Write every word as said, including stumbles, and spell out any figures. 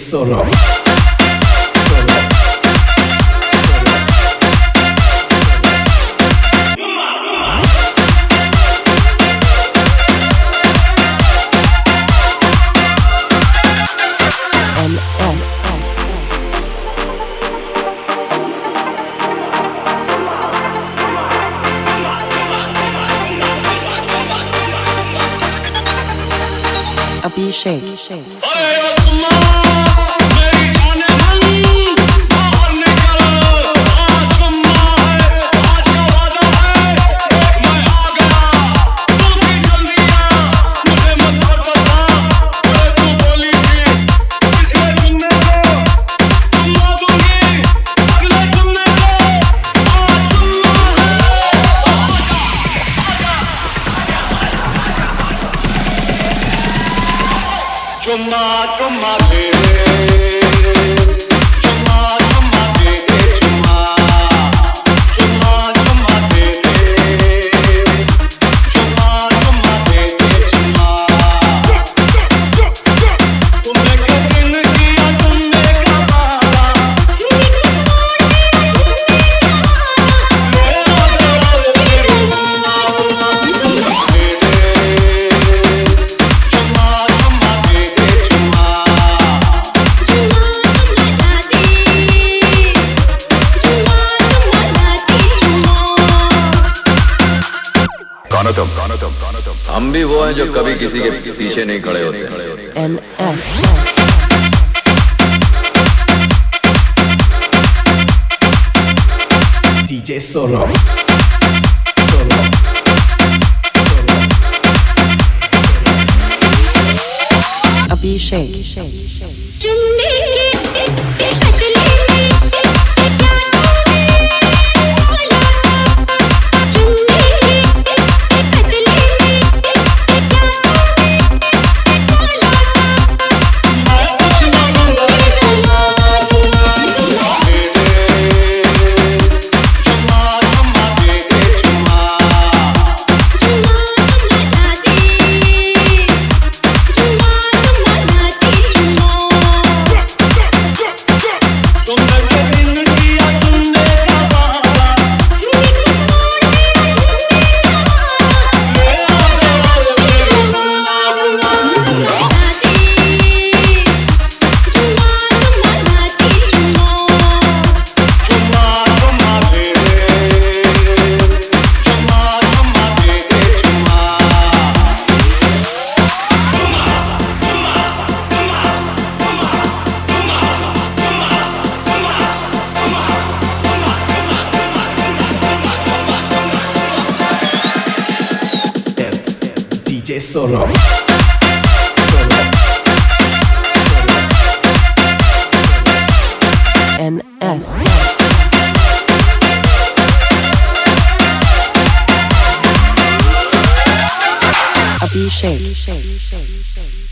Solo. Abhishek. Chumma chumma de chumma chumma de chumma chumma chumma de chumma chumma de chumma तुमने क्या दिन किया तुमने क्या बारा हम भी वो हैं जो कभी किसी के पीछे नहीं खड़े होते। N S D J Solo. Solo. Abhishek. D J Solo. N S Abhishek.